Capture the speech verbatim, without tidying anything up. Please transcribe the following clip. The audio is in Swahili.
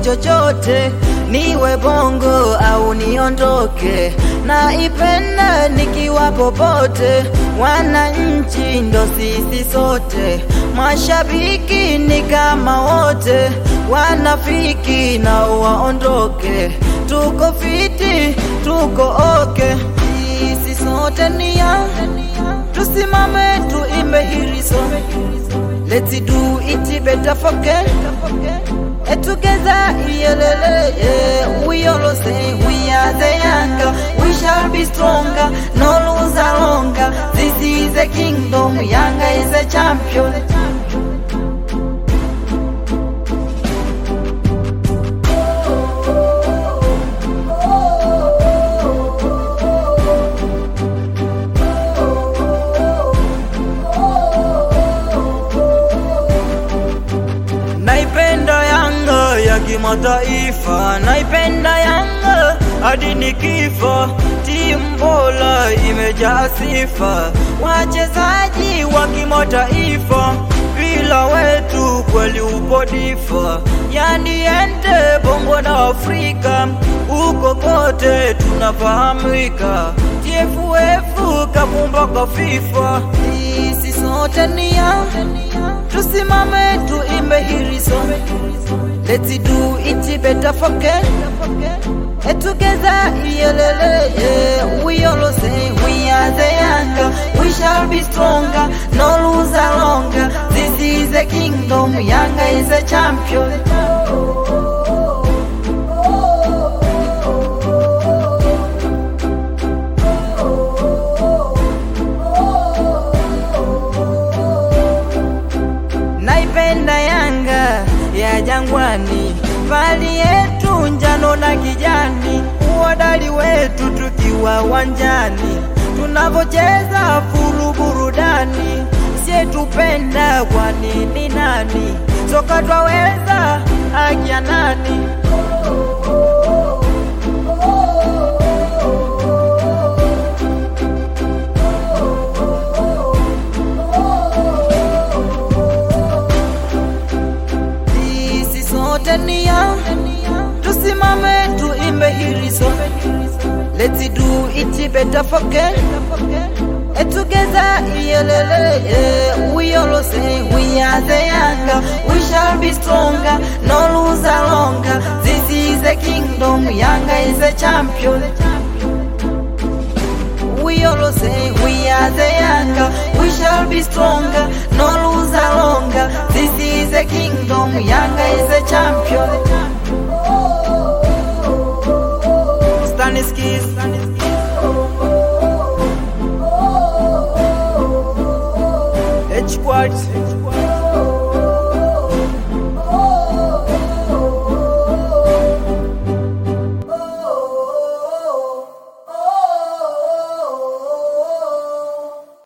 chochote, niwe bongo au niondoke, naipenda nikiwa popote. Wananchi ndo sisi sote, mashabiki ni kama wote, wanafiki na waondoke. Tuko fiti, tuko okay, sisi sote ni young. Tusimame tuimbe hili song, let's do it better forget. And together, yeah, yeah, we all say we are the younger, we shall be stronger, no loser longer. This is the kingdom, Yanga is a champion. Naipenda Yanga ya kimataifa, naipenda Yanga hadi nikifa. Timu bora imejaa sifa, wachezaji wa kimataifa, bila wetu kweli upo difa. Yani ende bongo na Afrika, uko kote tunafahamika. T F F kabumba kwa FIFA, sisi sote ni young. Tusimame tuimbe hili song, let's do it better forget. And together, yeah, yeah, we all say we are the younger, we shall be stronger, no loser longer. This is the kingdom, Yanga is a champion. Naipenda Yanga ya Jangwani, pali yetu njano na kijani, uhodari wetu tukiwa wanjani, tunavocheza furu burudani. Sie tupenda kwa nini nani, soka twaweza akia nani. Tusimame tuimbe hili song, let's do it better forget. And together, yeah, yeah, we all say we are the younger, we shall be stronger, no loser longer. This is the kingdom, Yanga is a champion. We all say we are the younger, we shall be stronger, no loser longer. This is the kingdom, Yanga is a champion. Staniskis, H-Quad.